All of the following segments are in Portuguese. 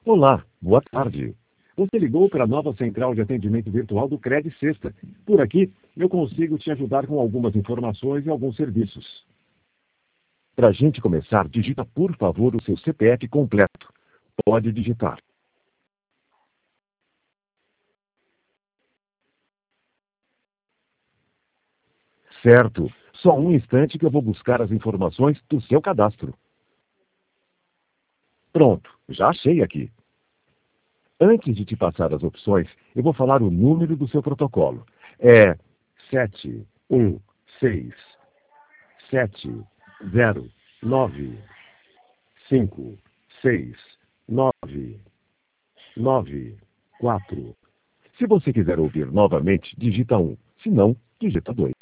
Olá, boa tarde. Você ligou para a nova central de atendimento virtual do Cred Sexta. Por aqui, eu consigo te ajudar com algumas informações e alguns serviços. Para a gente começar, digita por favor o seu CPF completo. Pode digitar. Certo. Só um instante que eu vou buscar as informações do seu cadastro. Pronto, já achei aqui. Antes de te passar as opções, eu vou falar o número do seu protocolo. É 71670956994. Se você quiser ouvir novamente, digita 1. Se não, digita 2.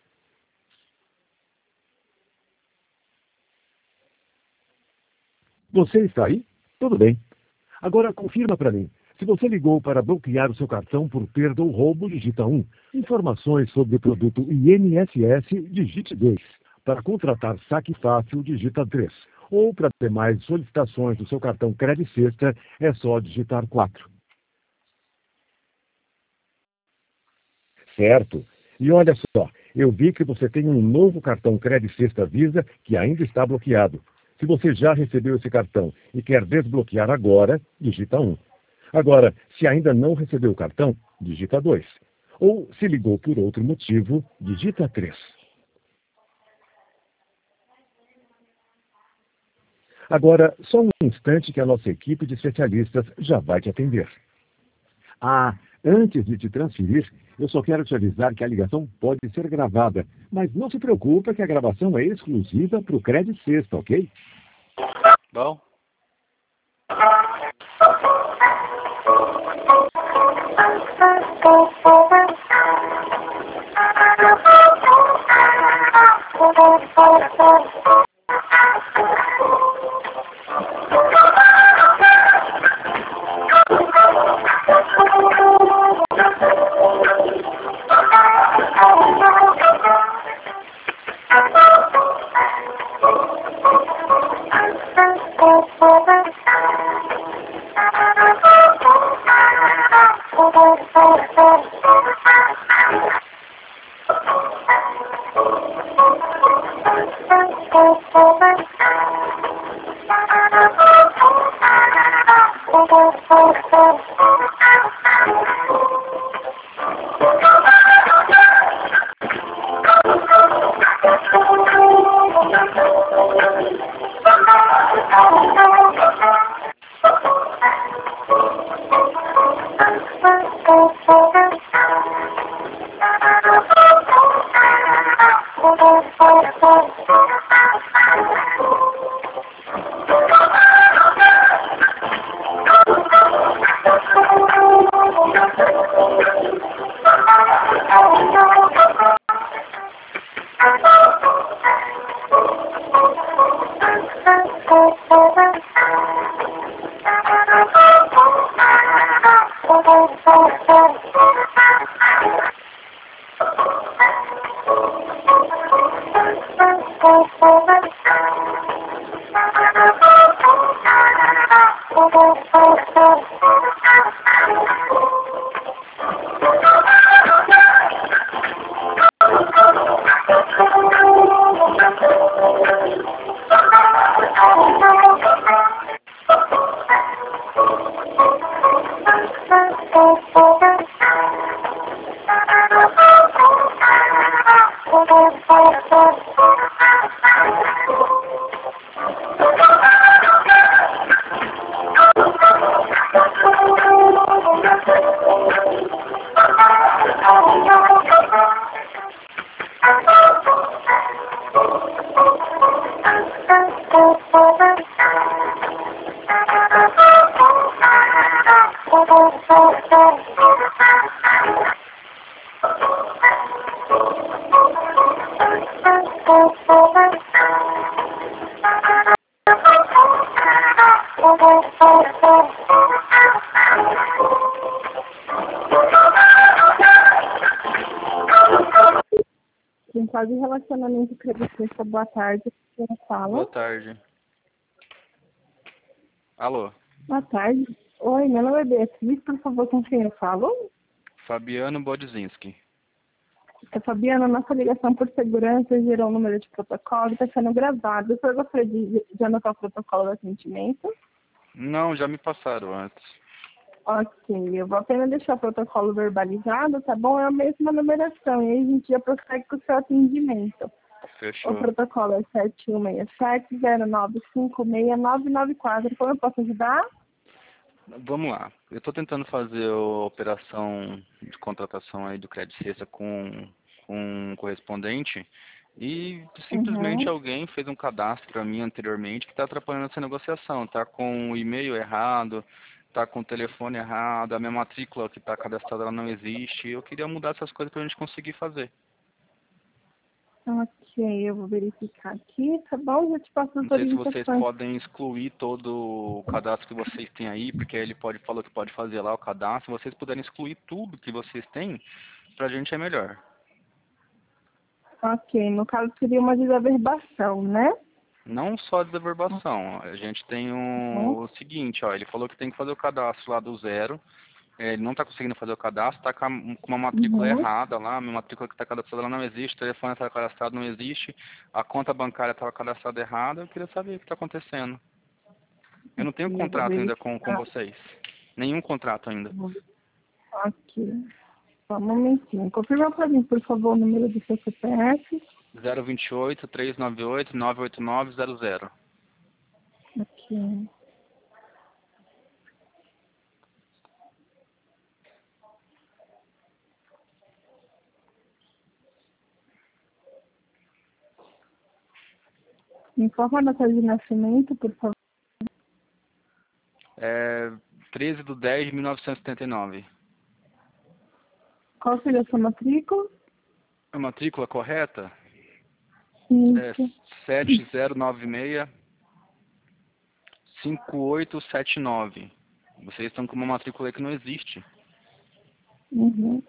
Você está aí? Tudo bem. Agora confirma para mim. Se você ligou para bloquear o seu cartão por perda ou roubo, digita 1. Informações sobre o produto INSS, digite 2. Para contratar saque fácil, digita 3. Ou para ter mais solicitações do seu cartão Cred Sexta, é só digitar 4. Certo. E olha só, eu vi que você tem um novo cartão Cred Sexta Visa que ainda está bloqueado. Se você já recebeu esse cartão e quer desbloquear agora, digita 1. Agora, se ainda não recebeu o cartão, digita 2. Ou, se ligou por outro motivo, digita 3. Agora, só um instante que a nossa equipe de especialistas já vai te atender. Ah, antes de te transferir, eu só quero te avisar que a ligação pode ser gravada, mas não se preocupe que a gravação é exclusiva para o Cred Sexta, ok? Bom. Quase relacionamento creditista, boa tarde. Quem fala? Boa tarde. Alô? Boa tarde. Oi, meu nome é Beatriz, por favor, com quem eu falo? Fabiano Bodzinski. Fabiana, nossa ligação por segurança gerou um número de protocolo e está sendo gravado. O senhor gostaria de anotar o protocolo de atendimento? Não, já me passaram antes. Ok, eu vou apenas deixar o protocolo verbalizado, tá bom? É a mesma numeração, e aí a gente já prossegue com o seu atendimento. O Fechou. protocolo é 7167-0956-994. Como eu posso ajudar? Vamos lá. Eu estou tentando fazer a operação de contratação aí do Credit Suisse com um correspondente e simplesmente Uhum. alguém fez um cadastro para mim anteriormente que está atrapalhando essa negociação. Está com o e-mail errado, está com o telefone errado, a minha matrícula que está cadastrada ela não existe. Eu queria mudar essas coisas para a gente conseguir fazer. Ok, eu vou verificar aqui, tá bom? Já te passo as Não sei se vocês orientações. podem excluir todo o cadastro que vocês têm aí, porque ele falou que pode fazer lá o cadastro. Se vocês puderem excluir tudo que vocês têm, pra gente é melhor. Ok, no caso seria uma desaverbação, né? Não só a desaverbação. A gente tem Uhum. o seguinte, ó, ele falou que tem que fazer o cadastro lá do zero. Ele não está conseguindo fazer o cadastro, está com uma matrícula Uhum. errada lá, a minha matrícula que está cadastrada não existe, o telefone está cadastrado não existe, a conta bancária estava cadastrada errada. Eu queria saber o que está acontecendo. Eu não tenho Ok, eu vou contrato ainda com verificar. vocês. Nenhum contrato ainda. Ok, só um momentinho. Confirma para mim, por favor, o número do seu CPF. 028 398 98900. Ok. Me informa a data de nascimento, por favor. É 13/10/1979. Qual seria a sua matrícula? A matrícula correta é Isso. 7096-5879. Vocês estão com uma matrícula aí que não existe. Uhum.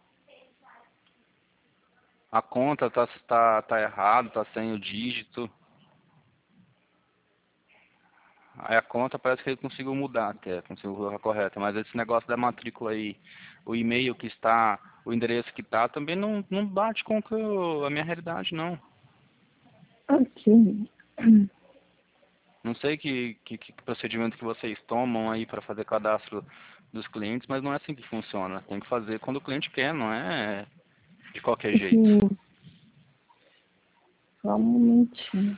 A conta tá errado, tá sem o dígito. Aí a conta parece que ele conseguiu mudar até, conseguiu colocar correta, mas esse negócio da matrícula aí, o e-mail que está, o endereço que está, também não bate com a minha realidade, não. Ok. Não sei que procedimento que vocês tomam aí para fazer cadastro dos clientes, mas não é assim que funciona. Tem que fazer quando o cliente quer, não é de qualquer jeito. Sim, só um momentinho.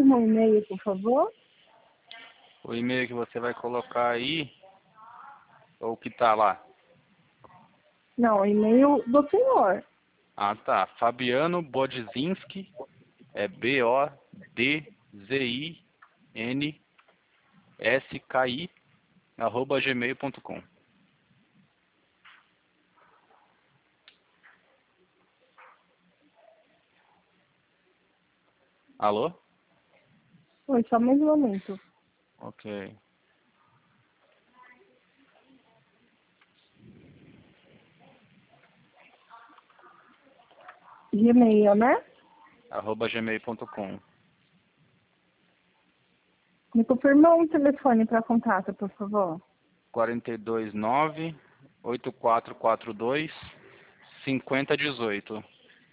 confirma o e-mail, por favor? O e-mail que você vai colocar aí, ou que tá lá? Não, o e-mail do senhor. Ah, tá. Fabiano Bodzinski, é BODZINSKI, @gmail.com. Alô? Oi, só mais um momento. Ok. Gmail, né? @gmail.com. Me confirma um telefone para contato, por favor. 429-8442-5018.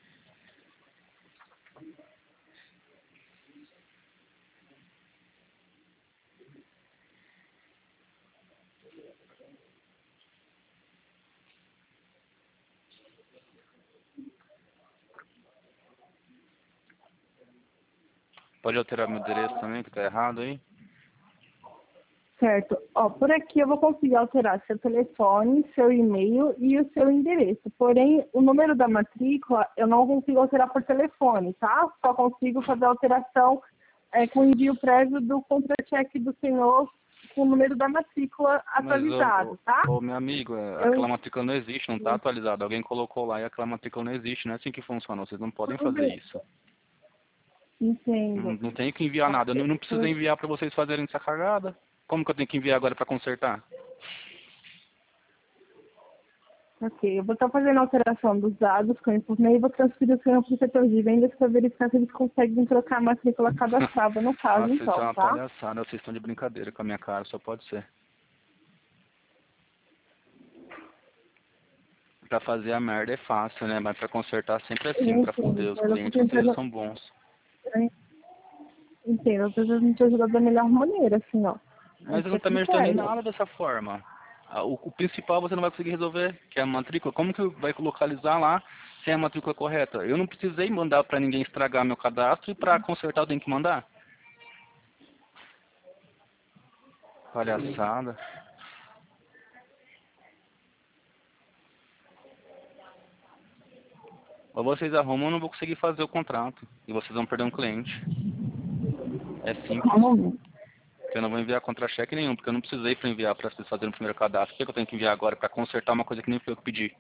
Pode alterar meu endereço também, que tá errado aí? Certo. Ó, por aqui eu vou conseguir alterar seu telefone, seu e-mail e o seu endereço. Porém, o número da matrícula eu não consigo alterar por telefone, tá? Só consigo fazer a alteração com envio prévio do contra-cheque do senhor com o número da matrícula Mas, atualizado, tá? meu amigo, aquela Eu matrícula não existe, não tá atualizada. Alguém colocou lá e aquela matrícula não existe, não é assim que funciona. Vocês não podem tudo fazer bem, isso. Não, entendo. não tenho que enviar nada. Eu não preciso enviar para vocês fazerem essa cagada. Como que eu tenho que enviar agora para consertar? Ok, eu vou estar fazendo a alteração dos dados com isso, e vou transferir o senhor para o setor de vendas para verificar se eles conseguem trocar a matrícula cadastrada no caso, Nossa, isso é então, uma tá? palhaçada. Vocês estão de brincadeira com a minha cara, só pode ser. Pra fazer a merda é fácil, né? Mas pra consertar sempre é Eu assim, pra entendo, foder os mas eu tô clientes, vocês tentando, são bons. eu entendo, eu tô tentando te ajudar da melhor maneira, assim, ó. Mas Vamos eu não ser tá me ajudando em sinceros. nada dessa forma. O principal você não vai conseguir resolver, que é a matrícula. Como que vai localizar lá se é a matrícula correta? Eu não precisei mandar pra ninguém estragar meu cadastro e pra consertar eu tenho que mandar. Palhaçada. Ou vocês arrumam, eu não vou conseguir fazer o contrato. E vocês vão perder um cliente. É simples. Calma. Porque eu não vou enviar contra-cheque nenhum, porque eu não precisei para enviar para vocês fazerem o primeiro cadastro. Por que eu tenho que enviar agora para consertar uma coisa que nem foi eu que pedi?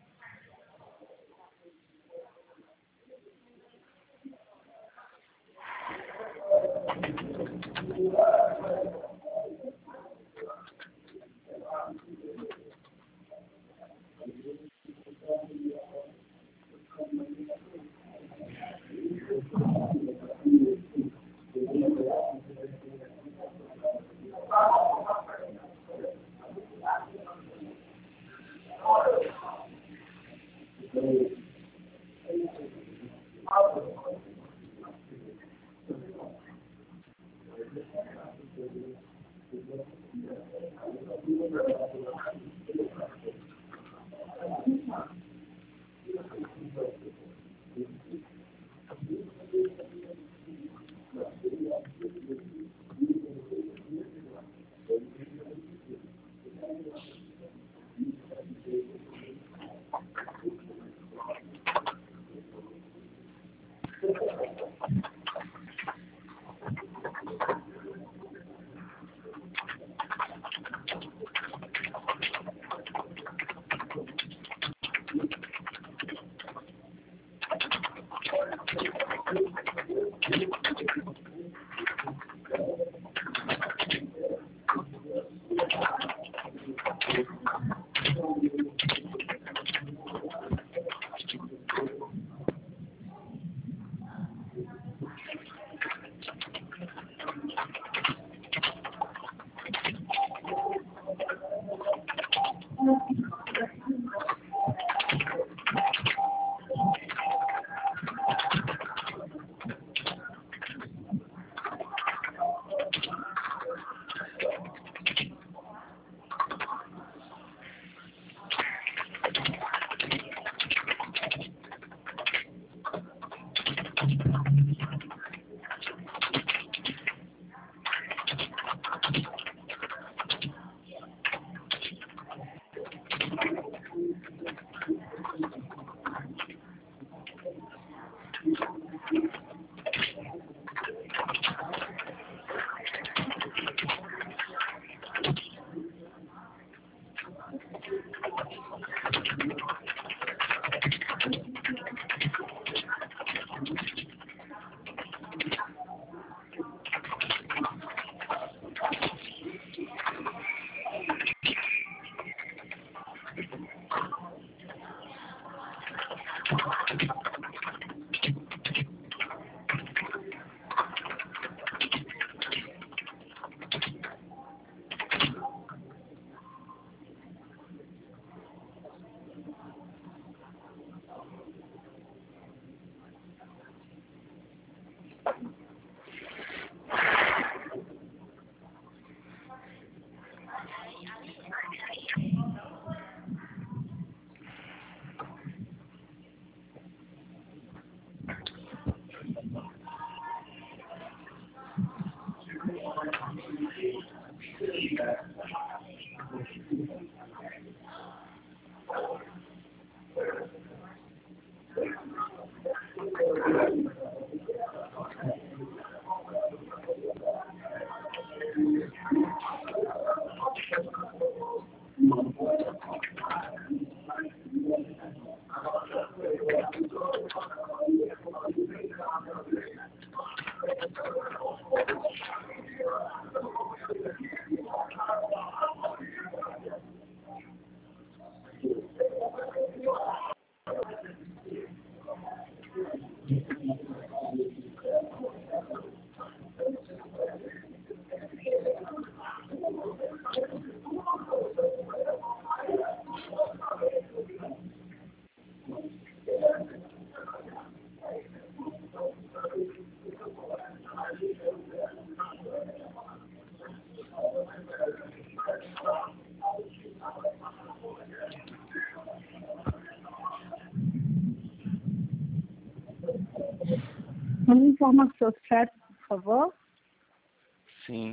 Me informa o seu CEP, por favor. Sim.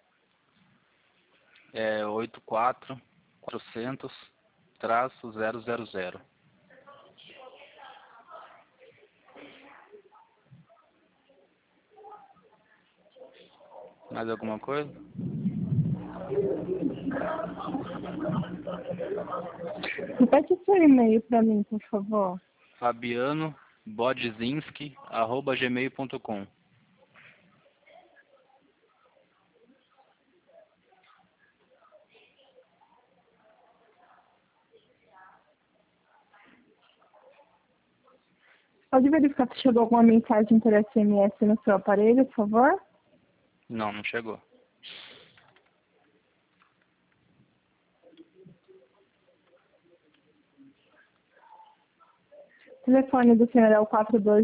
É 84-400-000. Mais alguma coisa? Repete o seu e-mail para mim, por favor. fabianobodzinski@gmail.com. Pode verificar se chegou alguma mensagem por SMS no seu aparelho, por favor? Não, não chegou. O telefone do senhor é o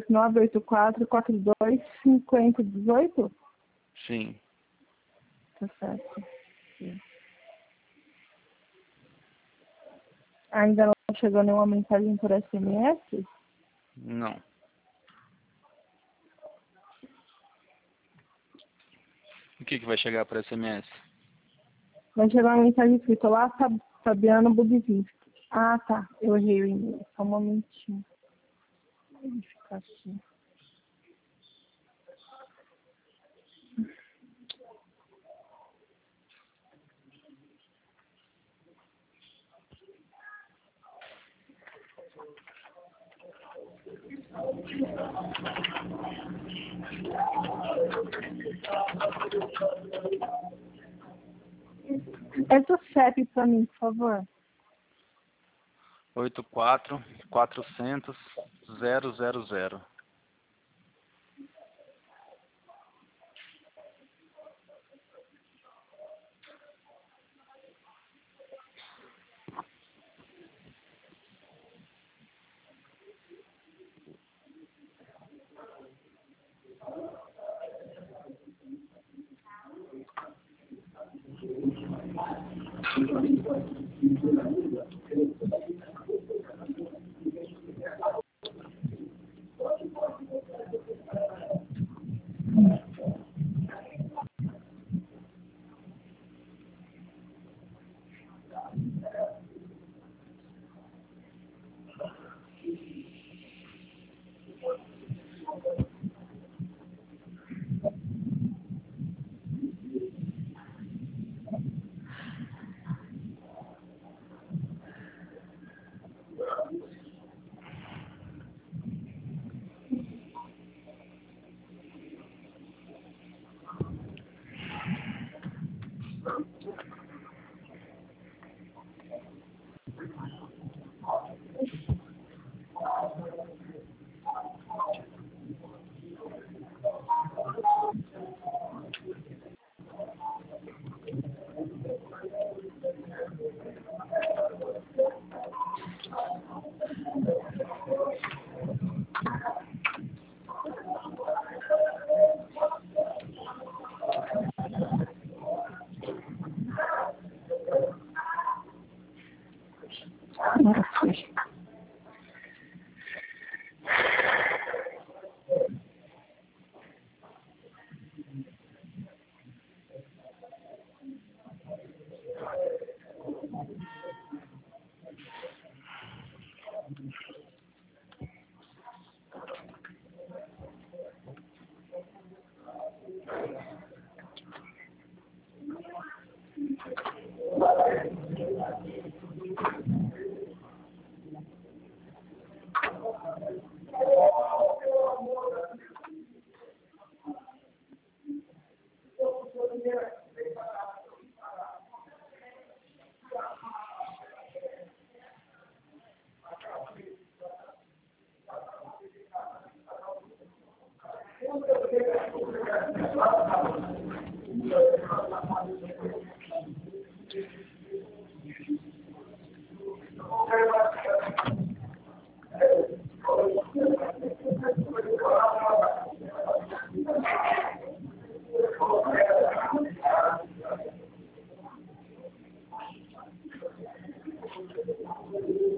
42984-425018? Sim. Tá certo. Sim. Ainda não chegou nenhuma mensagem por SMS? Não. O que vai chegar por SMS? Vai chegar uma mensagem escrita lá, Fabiano Budzinski. Ah, tá. Eu errei o e-mail. Só um momentinho. Vou verificar aqui. Essa CEP para mim, por favor. 84-400-000.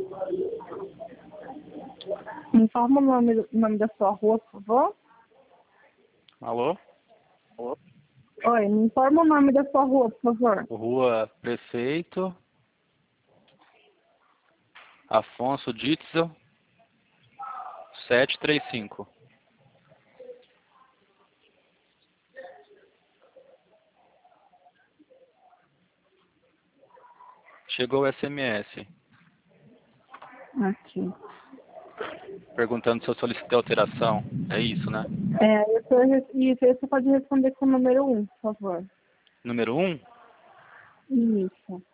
Me informa o nome da sua rua, por favor. Alô? Oi, me informa o nome da sua rua, por favor. Rua Prefeito Afonso Ditzel, 735. Chegou o SMS Aqui. perguntando se eu solicitei alteração. É isso, né? Isso, aí você pode responder com o número 1, por favor. Número 1? Isso.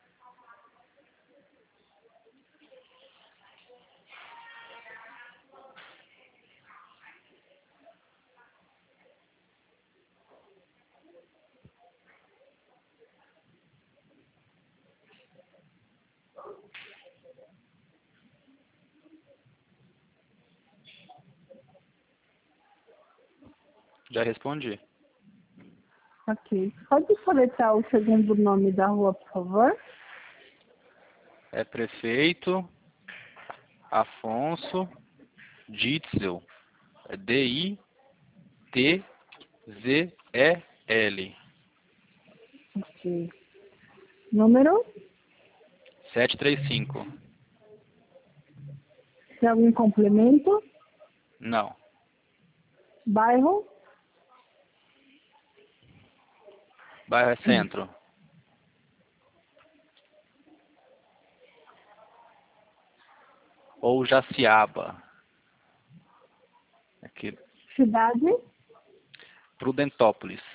Já respondi. Ok. Pode coletar o segundo nome da rua, por favor? É Prefeito Afonso Ditzel. É D-I-T-Z-E-L. Ok. Número? 735. Tem algum complemento? Não. Bairro? Bairro é Centro. Ou Jaciaba. Aqui. Cidade? Prudentópolis.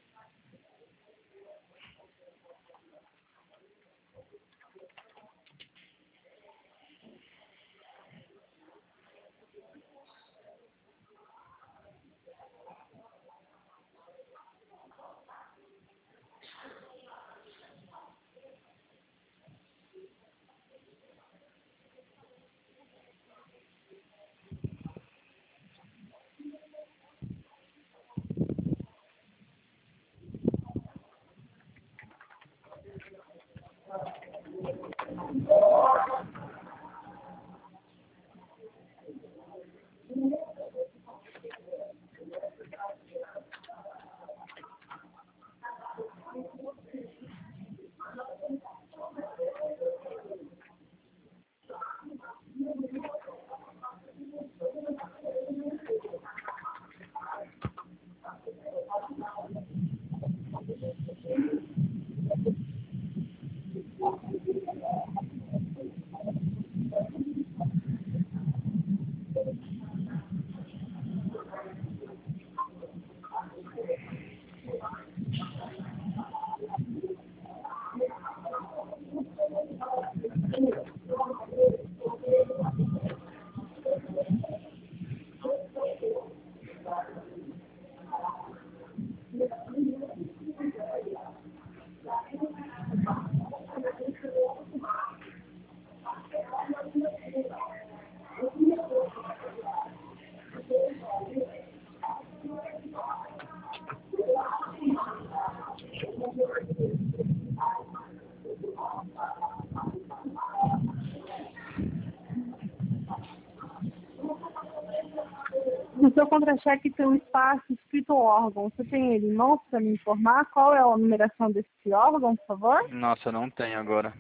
No seu contra-cheque tem um espaço escrito órgão. Você tem ele em mãos para me informar qual é a numeração desse órgão, por favor? Nossa, não tem agora.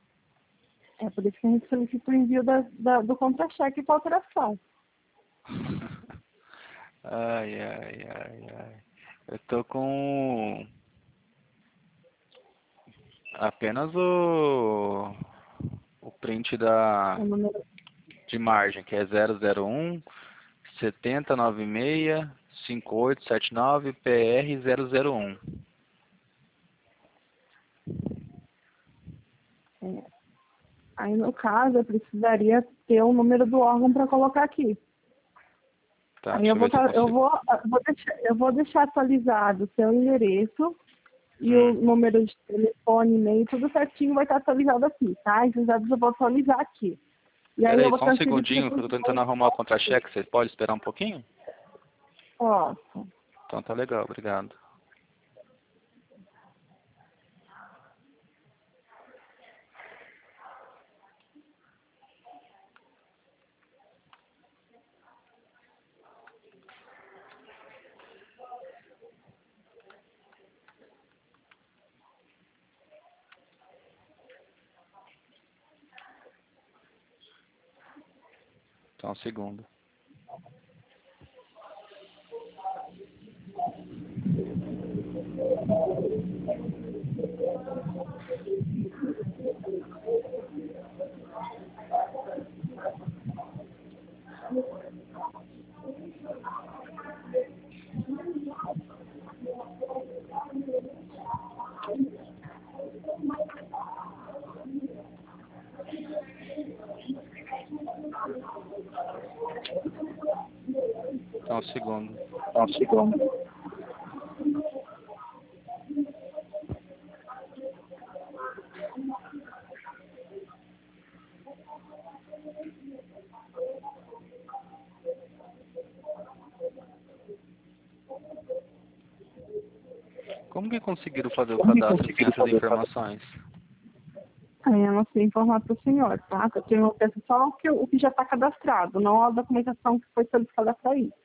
É por isso que a gente solicita o envio do contra-cheque para alteração. Ai, ai, ai, ai. Eu tô com apenas o print O número... de margem, que é 001 7096 5879 PR 001. É. Aí, no caso, eu precisaria ter o número do órgão para colocar aqui. Tá, Aí deixa eu ver se eu consigo. eu vou deixar atualizado o seu endereço e o número de telefone, e-mail, tudo certinho vai estar atualizado aqui, tá? Esses dados eu vou atualizar aqui. E aí Pera eu aí, vou só um transferir para segundinho, que eu tô tentando arrumar o contra-cheque. Você pode esperar um pouquinho? Posso. Então tá legal, obrigado. Só um segundo. Só um segundo. Só um segundo. Como que conseguiram fazer o cadastro sem essas informações? Aí eu não sei informar para o senhor, tá? Eu tenho acesso só o que já está cadastrado, não a documentação que foi solicitada para isso.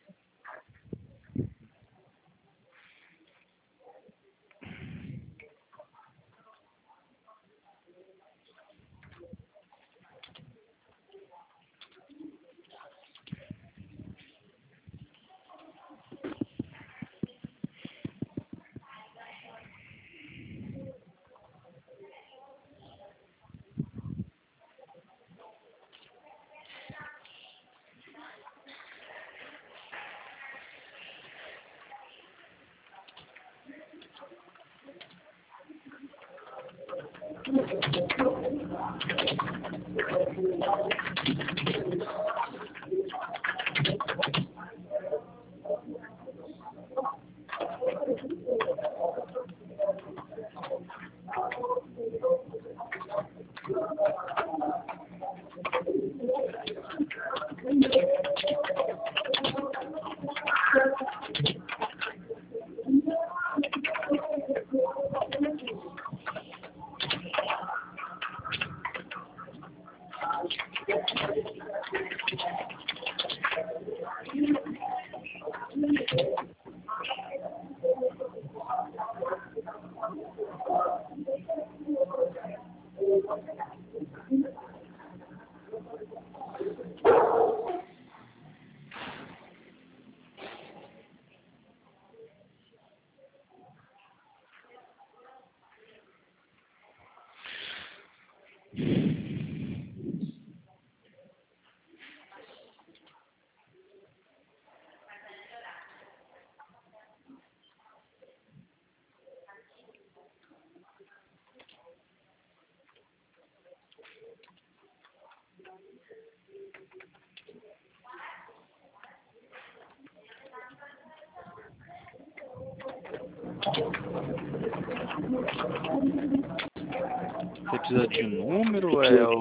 Você precisa de um número ou é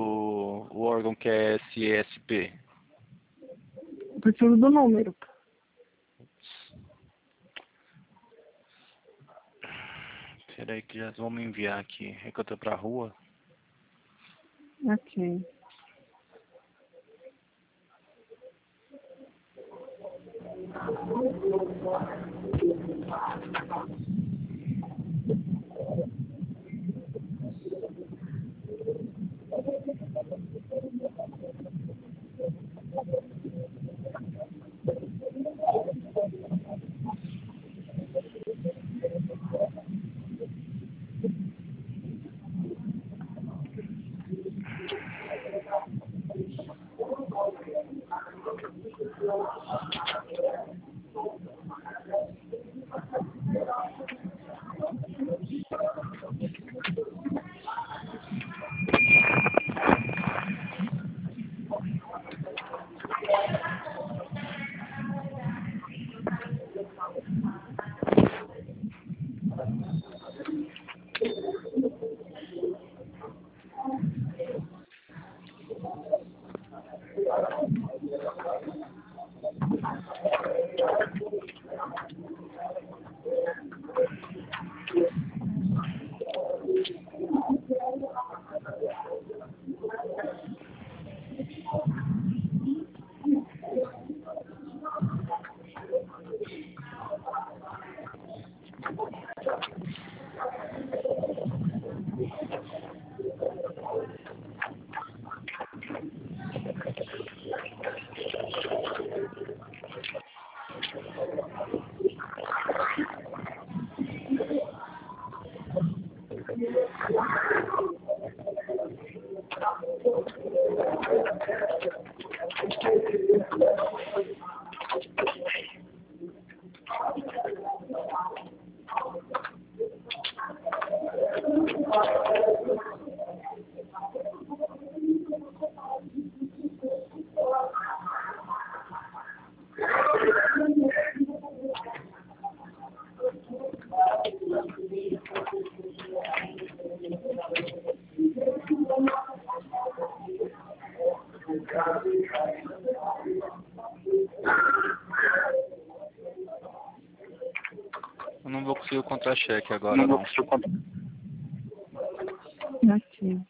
o órgão que é SESP? Eu preciso do número. Espera aí que já vamos enviar aqui. É que eu tô pra rua. Ok. Eu não vou conseguir o contra-cheque agora, não. Ok.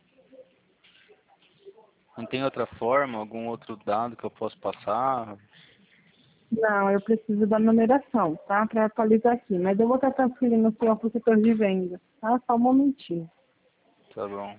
Não tem outra forma, algum outro dado que eu possa passar? Não, eu preciso da numeração, tá? Para atualizar aqui. Mas eu vou estar transferindo o senhor para o setor de venda, tá? Só um momentinho. Tá bom.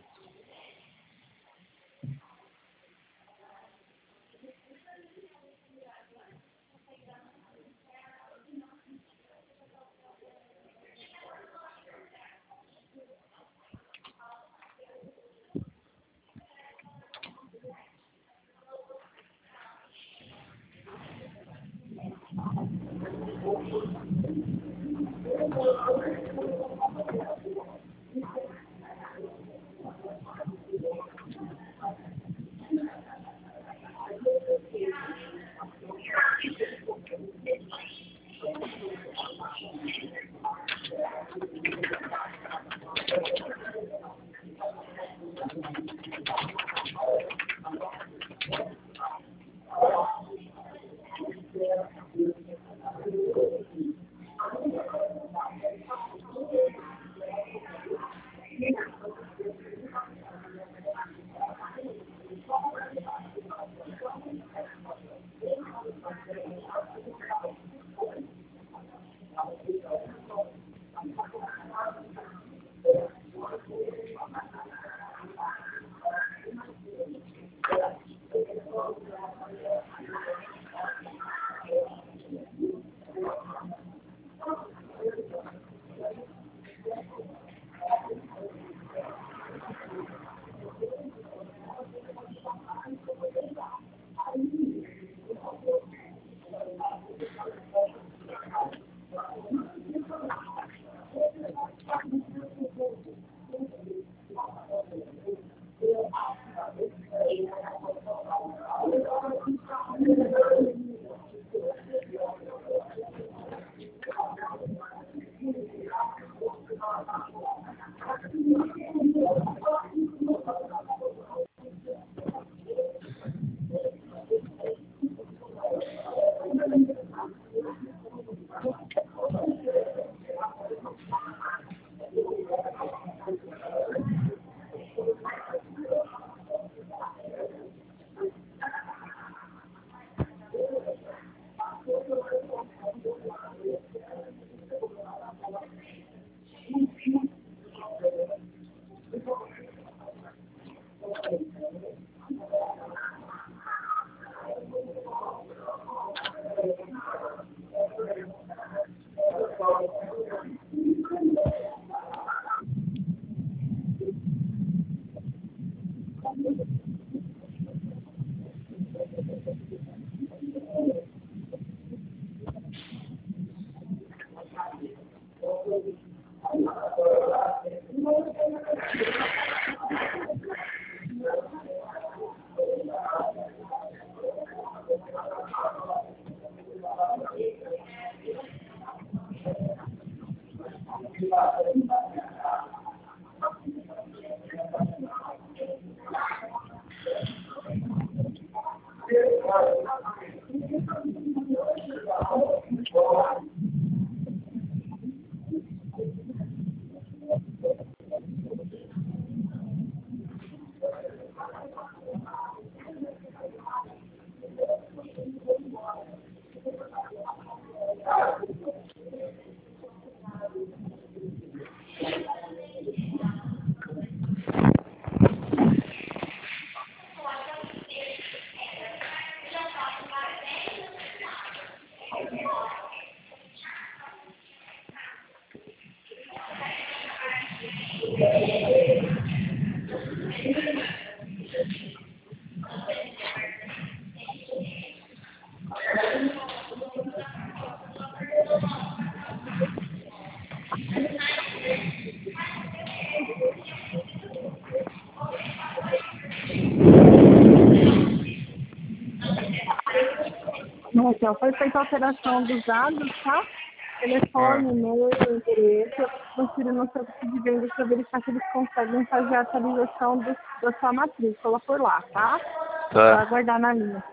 Então, foi feita a alteração dos dados, tá? Telefone, e-mail, endereço. Transfiro no serviço de venda para verificar se eles conseguem fazer a atualização da sua matrícula por lá, tá? Vou aguardar na linha.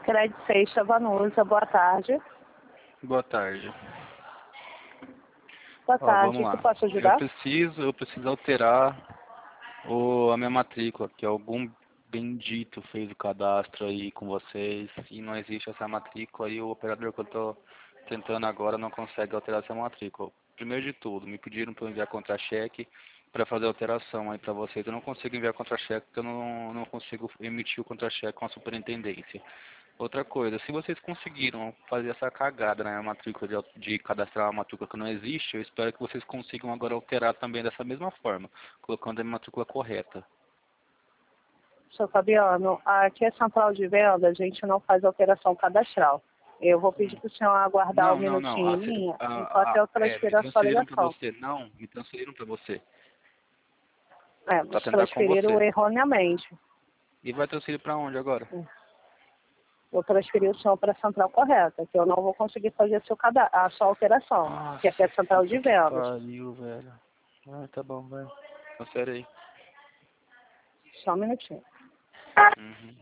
Cicred Sexta Vanusa, boa tarde. Boa tarde. Boa tarde, Vamos lá. que posso ajudar? Eu preciso alterar a minha matrícula, que algum bendito fez o cadastro aí com vocês e não existe essa matrícula e o operador que eu estou tentando agora não consegue alterar essa matrícula. Primeiro de tudo, me pediram para eu enviar contra-cheque para fazer alteração aí para vocês. Eu não consigo enviar contra-cheque porque eu não consigo emitir o contra-cheque com a superintendência. Outra coisa, se vocês conseguiram fazer essa cagada na matrícula de cadastrar uma matrícula que não existe, eu espero que vocês consigam agora alterar também dessa mesma forma, colocando a matrícula correta. Sou Fabiano, aqui é central de venda, a gente não faz alteração cadastral. Eu vou pedir para o senhor aguardar um minutinho em linha, enquanto eu transfiro a sua ligação. Me transferiram para você. Nos transferiram erroneamente. E vai transferir para onde agora? Vou transferir o senhor para a central correta, que eu não vou conseguir fazer a sua alteração, que aqui é a central de vendas. Pariu, velho. Tá bom, vai. Transfere aí. Só um minutinho. Uhum.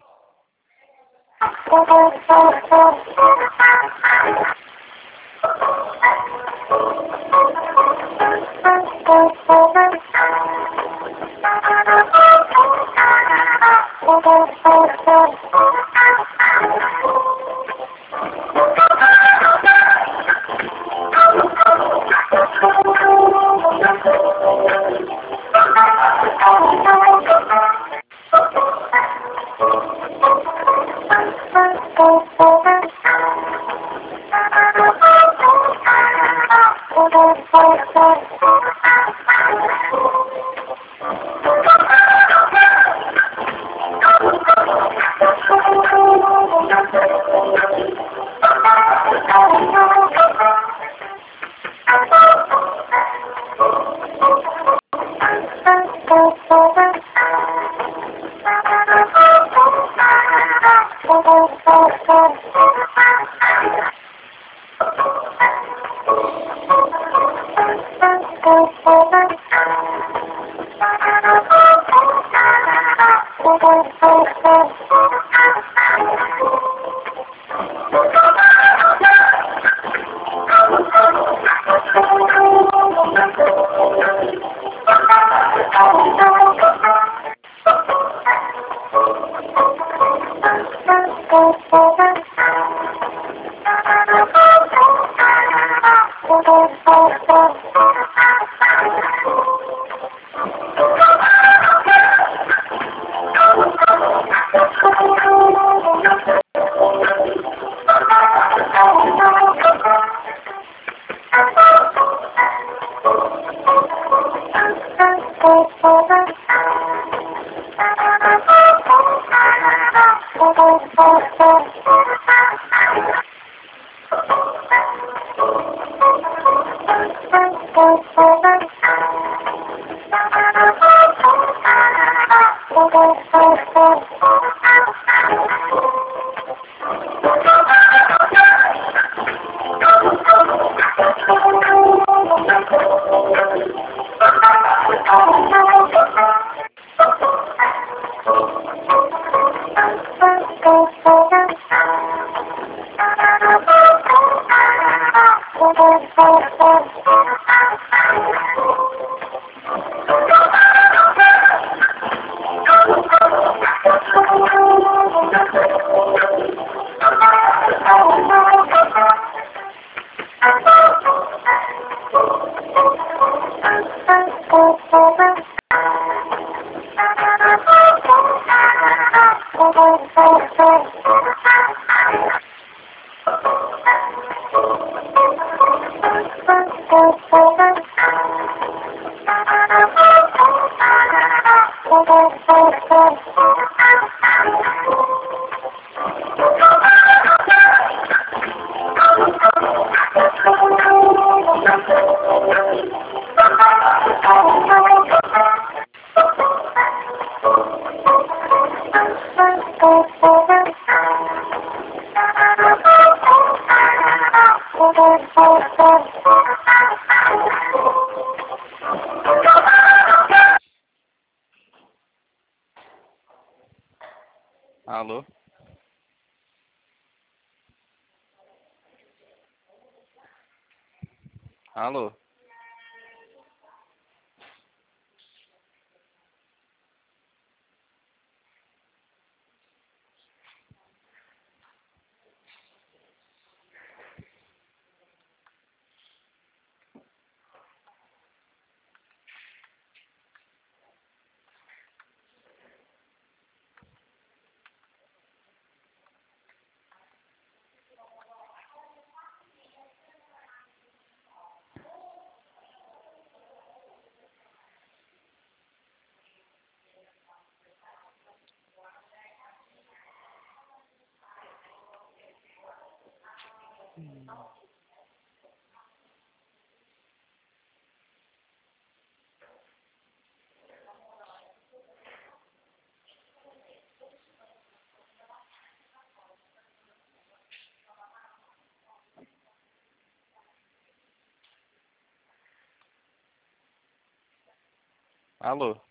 Alô? Alô? Alô?